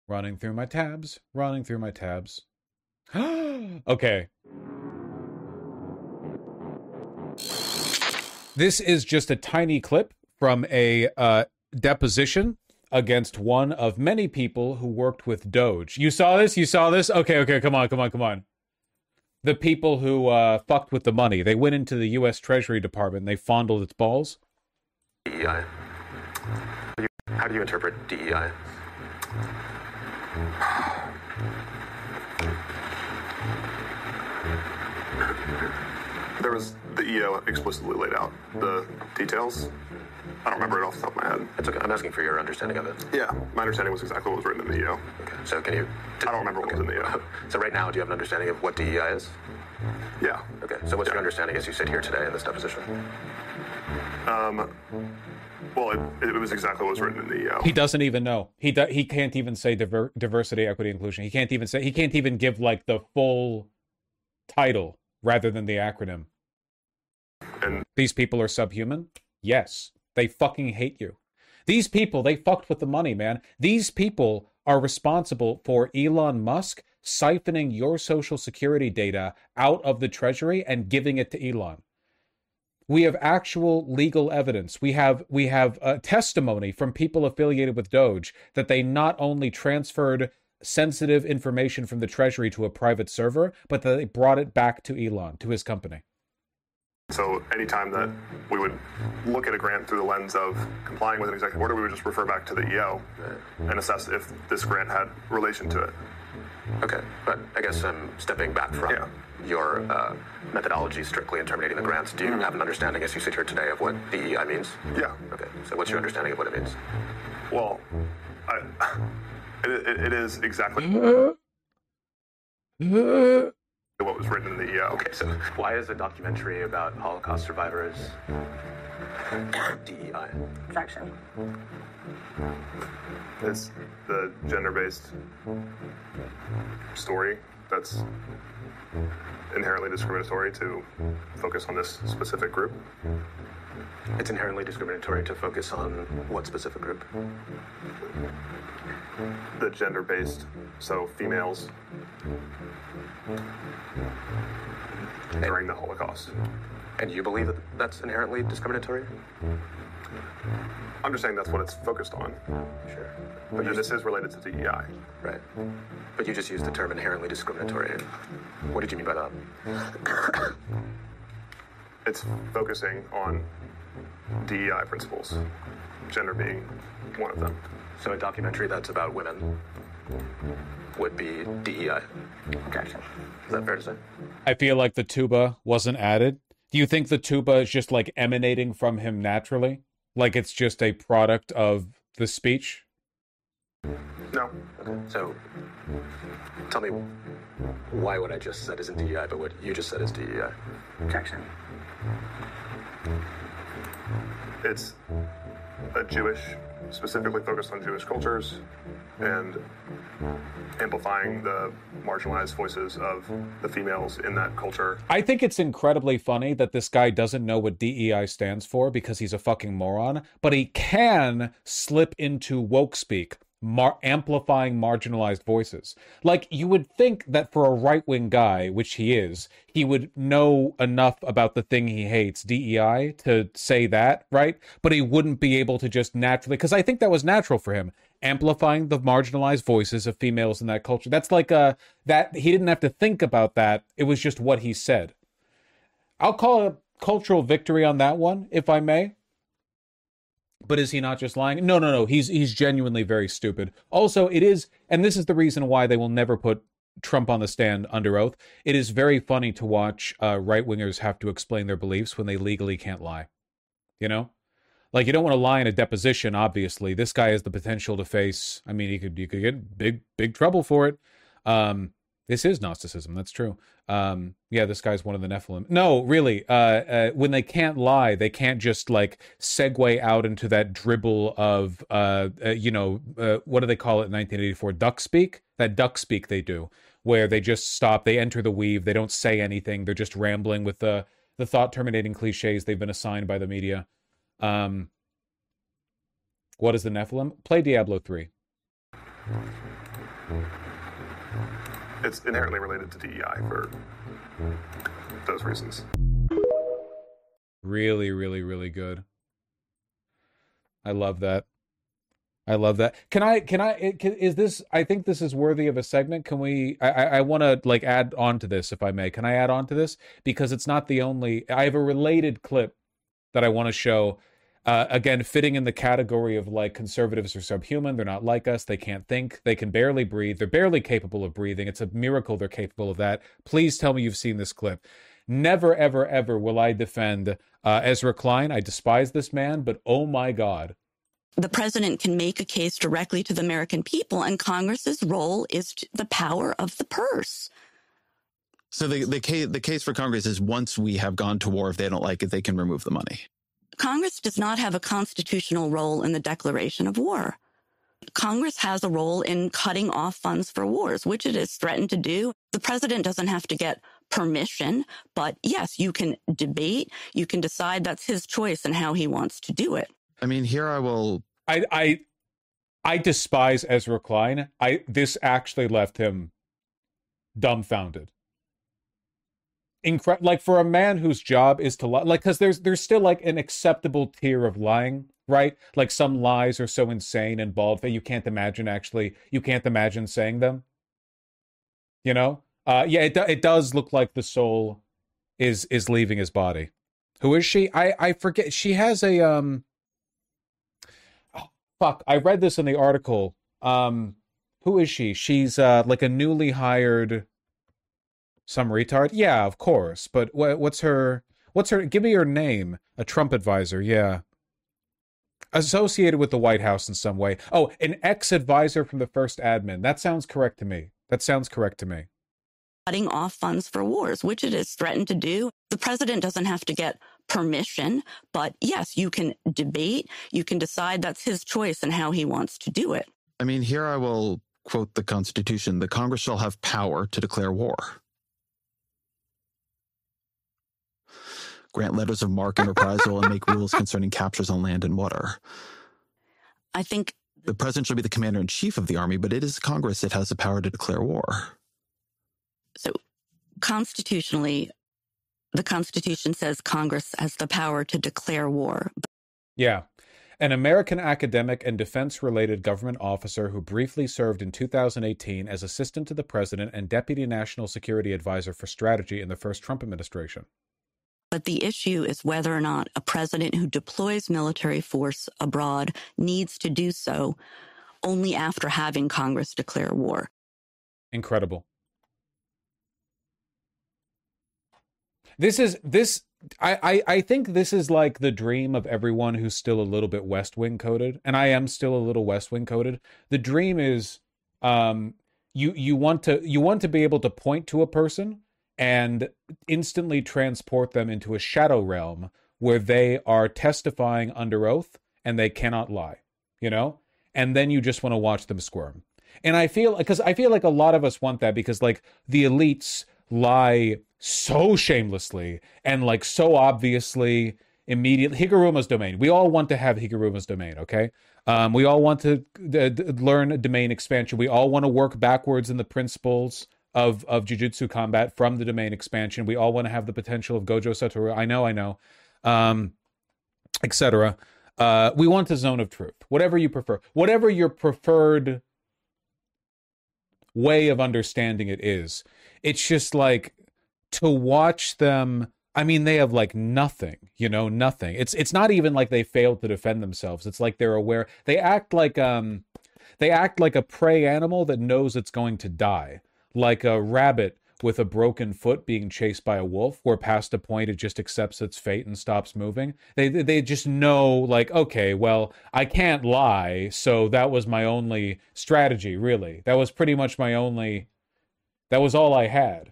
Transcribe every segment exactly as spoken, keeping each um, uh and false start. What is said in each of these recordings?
Running through my tabs, running through my tabs. Okay. This is just a tiny clip from a uh, deposition against one of many people who worked with Doge. You saw this? You saw this? Okay, okay, come on, come on, come on. The people who uh, fucked with the money. They went into the U S Treasury Department and they fondled its balls. D E I. How do you interpret D E I? There was the E O explicitly laid out the details. I don't remember it off the top of my head. It's okay. I'm asking for your understanding of it. Yeah, my understanding was exactly what was written in the E O. Okay. So can you? I don't remember what okay. was in the E O. So right now, do you have an understanding of what D E I is? Yeah. Okay. So what's yeah. your understanding as you sit here today in this deposition? Um. Well, it, it was exactly what was written in the E O. He doesn't even know. He do, he can't even say diver, diversity, equity, inclusion. He can't even say. He can't even give like the full title rather than the acronym. And these people are subhuman? Yes. They fucking hate you. These people, they fucked with the money, man. These people are responsible for Elon Musk siphoning your social security data out of the treasury and giving it to Elon. We have actual legal evidence. We have we have a testimony from people affiliated with Doge that they not only transferred sensitive information from the treasury to a private server, but that they brought it back to Elon, to his company. So anytime that we would look at a grant through the lens of complying with an executive order, we would just refer back to the E O and assess if this grant had relation to it. Okay, but I guess I'm stepping back from yeah. your uh, methodology strictly in terminating the grants. Do you have an understanding as you sit here today of what D E I means? Yeah. Okay, so what's your understanding of what it means? Well, I, it, it, it is exactly what was written in the E O. Okay, so why is a documentary about Holocaust survivors D E I? Objection. It's the gender-based story that's inherently discriminatory to focus on this specific group. It's inherently discriminatory to focus on what specific group? The gender-based, so females during the Holocaust. And you believe that that's inherently discriminatory? I'm just saying that's what it's focused on. Sure. But then this is related to D E I. Right. But you just used the term inherently discriminatory. What did you mean by that? It's focusing on D E I principles, gender being one of them. So a documentary that's about women would be D E I. Objection. Is that fair to say? I feel like the tuba wasn't added. Do you think the tuba is just like emanating from him naturally? Like it's just a product of the speech? No. Okay. So tell me why what I just said isn't D E I, but what you just said is D E I. Objection. It's a Jewish, specifically focused on Jewish cultures and amplifying the marginalized voices of the females in that culture. I think it's incredibly funny that this guy doesn't know what D E I stands for because he's a fucking moron, but he can slip into woke speak, mar- amplifying marginalized voices. Like, you would think that for a right-wing guy, which he is, he would know enough about the thing he hates, D E I, to say that, right? But he wouldn't be able to just naturally, because I think that was natural for him, amplifying the marginalized voices of females in that culture. That's like a, that, he didn't have to think about that. It was just what he said. I'll call a cultural victory on that one, if I may. But is he not just lying? No, no, no. He's he's genuinely very stupid. Also, it is, and this is the reason why they will never put Trump on the stand under oath. It is very funny to watch uh, right-wingers have to explain their beliefs when they legally can't lie. You know? Like, you don't want to lie in a deposition, obviously. This guy has the potential to face, I mean, he could you could get big, big trouble for it. Um, this is Gnosticism, that's true. Um, yeah, this guy's one of the Nephilim. No, really, uh, uh, when they can't lie, they can't just, like, segue out into that dribble of, uh, uh, you know, uh, what do they call it in nineteen eighty-four? Duck speak? That duck speak they do, where they just stop, they enter the weave, they don't say anything, they're just rambling with the, the thought-terminating cliches they've been assigned by the media. Um, what is the Nephilim? Play Diablo three. It's inherently related to D E I for those reasons. Really, really, really good. I love that. I love that. Can I, can I, can, is this, I think this is worthy of a segment. Can we, I, I, I want to like add on to this if I may. Can I add on to this? Because it's not the only, I have a related clip that I want to show. Uh, again, fitting in the category of like conservatives are subhuman. They're not like us. They can't think. They can barely breathe. They're barely capable of breathing. It's a miracle they're capable of that. Please tell me you've seen this clip. Never, ever, ever will I defend uh, Ezra Klein. I despise this man, but oh my God. The president can make a case directly to the American people, and Congress's role is the power of the purse. So the, the, case, the case for Congress is once we have gone to war, if they don't like it, they can remove the money. Congress does not have a constitutional role in the declaration of war. Congress has a role in cutting off funds for wars, which it has threatened to do. The president doesn't have to get permission, but yes, you can debate. You can decide that's his choice and how he wants to do it. I mean, here I will... I I, I despise Ezra Klein. I This actually left him dumbfounded. Incre- like for a man whose job is to lie, like, because there's there's still like an acceptable tier of lying, right? Like some lies are so insane and bald that you can't imagine actually, you can't imagine saying them. You know? Uh, yeah, it, it does look like the soul is is leaving his body. Who is she? I, I forget. She has a... um. Oh, fuck, I read this in the article. Um, who is she? She's uh, like a newly hired... Some retard? Yeah, of course. But what, what's her... What's her... Give me her name. A Trump advisor, yeah. Associated with the White House in some way. Oh, an ex-advisor from the first admin. That sounds correct to me. That sounds correct to me. Cutting off funds for wars, which it has threatened to do. The president doesn't have to get permission, but yes, you can debate. You can decide that's his choice and how he wants to do it. I mean, here I will quote the Constitution. The Congress shall have power to declare war. Grant letters of marque and reprisal and make rules concerning captures on land and water. I think the president shall be the commander-in-chief of the army, but it is Congress that has the power to declare war. So constitutionally, the Constitution says Congress has the power to declare war. Yeah. An American academic and defense-related government officer who briefly served in two thousand eighteen as assistant to the president and deputy national security advisor for strategy in the first Trump administration. But the issue is whether or not a president who deploys military force abroad needs to do so only after having Congress declare war. Incredible. This is, this, I, I, I think this is like the dream of everyone who's still a little bit West Wing coded, and I am still a little West Wing coded. The dream is, um, you, you want to, you want to be able to point to a person and instantly transport them into a shadow realm where they are testifying under oath and they cannot lie, you know? And then you just want to watch them squirm. And I feel, because I feel like a lot of us want that because, like, the elites lie so shamelessly and, like, so obviously, immediately. Higuruma's domain. We all want to have Higuruma's domain, okay? Um, we all want to d- d- learn domain expansion. We all want to work backwards in the principles of of Jujutsu combat from the domain expansion. We all want to have the potential of Gojo Satoru. I know, I know, um, et cetera. Uh, we want a zone of truth. Whatever you prefer. Whatever your preferred way of understanding it is. It's just like to watch them. I mean, they have like nothing, you know, nothing. It's it's not even like they failed to defend themselves. It's like they're aware. They act like um, they act like a prey animal that knows it's going to die. Like a rabbit with a broken foot being chased by a wolf, where past a point it just accepts its fate and stops moving. They they just know, like, okay, well, I can't lie, so that was my only strategy, really. That was pretty much my only, that was all I had.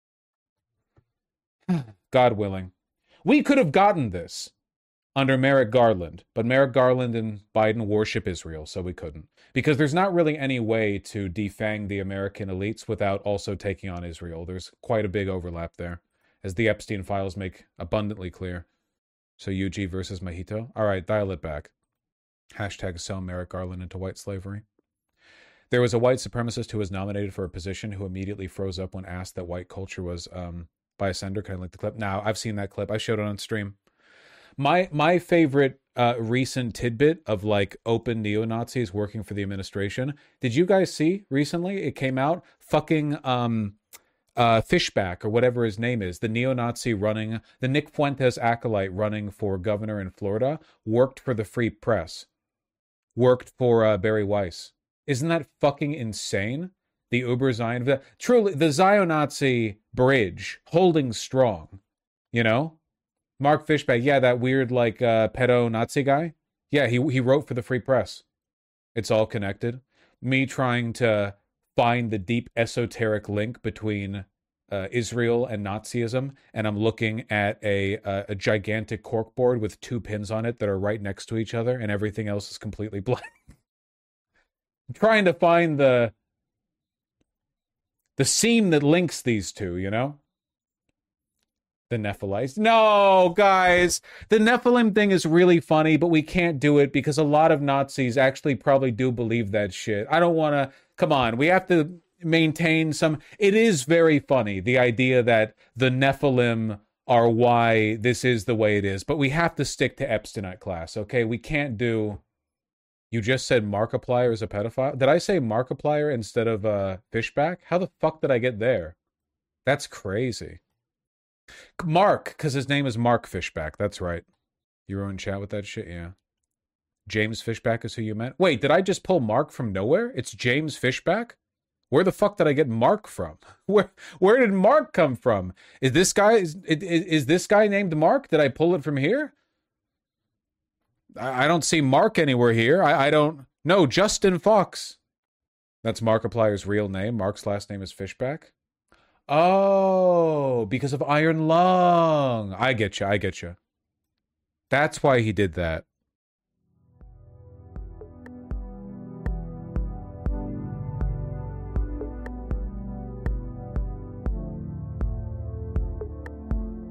God willing. We could have gotten this under Merrick Garland, but Merrick Garland and Biden worship Israel, so we couldn't. Because there's not really any way to defang the American elites without also taking on Israel. There's quite a big overlap there, as the Epstein files make abundantly clear. So U G versus Mahito? All right, dial it back. Hashtag sell Merrick Garland into white slavery. There was a white supremacist who was nominated for a position who immediately froze up when asked that white culture was um, by a sender. Can I link the clip? Now, I've seen that clip. I showed it on stream. My my favorite uh, recent tidbit of like open neo-Nazis working for the administration. Did you guys see recently? It came out. Fucking um, uh, Fishback or whatever his name is, the neo-Nazi running, the Nick Fuentes acolyte running for governor in Florida, worked for the Free Press. Worked for uh, Barry Weiss. Isn't that fucking insane? The Uber Zion, the, truly the Zionazi bridge holding strong. You know, Mark Fishback, yeah, that weird like uh, pedo Nazi guy. Yeah, he he wrote for the Free Press. It's all connected. Me trying to find the deep esoteric link between uh, Israel and Nazism, and I'm looking at a, a a gigantic corkboard with two pins on it that are right next to each other, and everything else is completely blank. I'm trying to find the the seam that links these two, you know? The Nephilites. No, guys, the Nephilim thing is really funny, but we can't do it because a lot of Nazis actually probably do believe that shit. I don't want to, come on, we have to maintain some, it is very funny, the idea that the Nephilim are why this is the way it is, but we have to stick to Epsteinite class, okay? We can't do, you just said Markiplier is a pedophile? Did I say Markiplier instead of uh, Fishback? How the fuck did I get there? That's crazy. Mark, because his name is Mark Fishback. That's right. You were in chat with that shit? Yeah. James Fishback is who you meant? Wait, did I just pull Mark from nowhere? It's James Fishback? Where the fuck did I get Mark from? Where where did Mark come from? Is this guy is, is, is this guy named Mark? Did I pull it from here? I, I don't see Mark anywhere here. I, I don't... No, Justin Fox. That's Markiplier's real name. Mark's last name is Fishback. Oh, because of Iron Lung. I get you. I get you. That's why he did that.